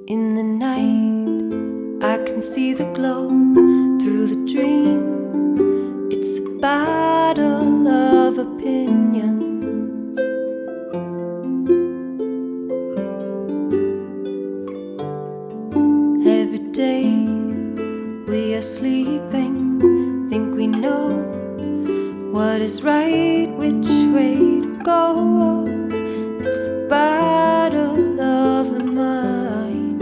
In the night, I can see the glow through the dream. It's a battle of opinions. Every day we are sleeping, think we know what is right, which way to go. It's a battle of the mind.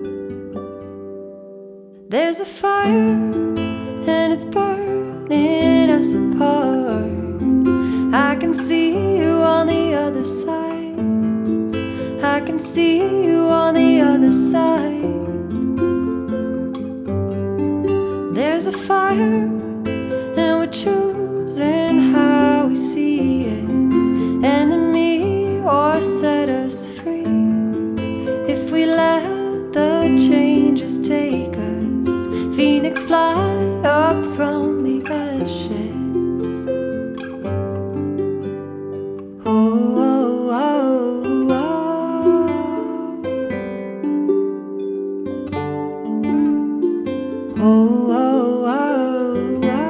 There's a fire and it's burning us apart. I can see you on the other side. I can see you on the other side. There's a fire and we're choosing how we see it. Enemy or set us free. If we let the changes take us, phoenix fly up from the ashes. Oh, oh, oh, oh. Oh, oh, oh, oh.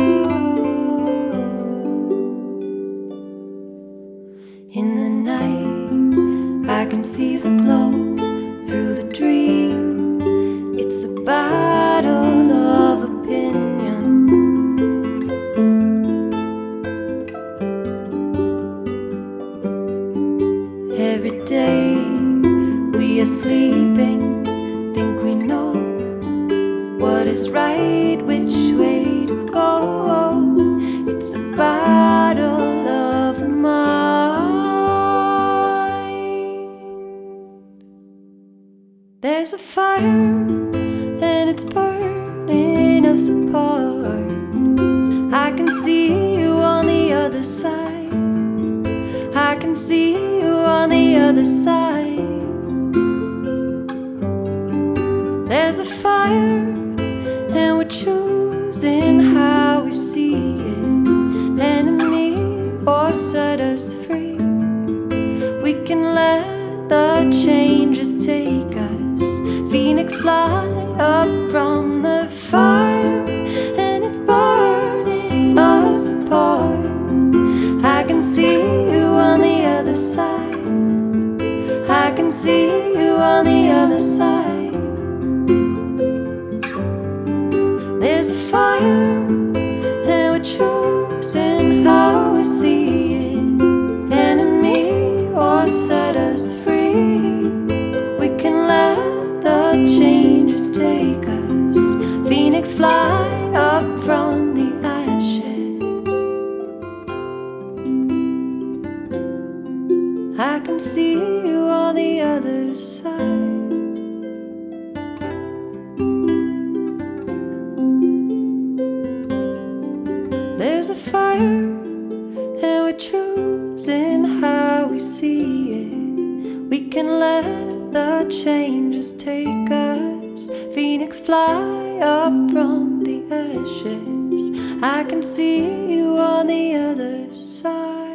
In the night, I can see the glow through the dream. It's a battle of opinion. Every day we are sleeping, think we know what is right, which way to go. It's a battle of the mind. There's a fire and it's burning us apart. I can see you on the other side. I can see you on the other side. There's a fire and we're choosing how we see it. Enemy or set us free. We can let the changes take us. Phoenix fly up from the fire and it's burning us apart. I can see you on the other side. I can see you on the other side. There's a fire and we're choosing how we see it. Enemy or set us free. We can let the changes take us. Phoenix fly up from the ashes. I can see you on the other side. There's a fire and we're choosing how we see it. We can let the changes take us. Phoenix fly up from the ashes. I can see you on the other side.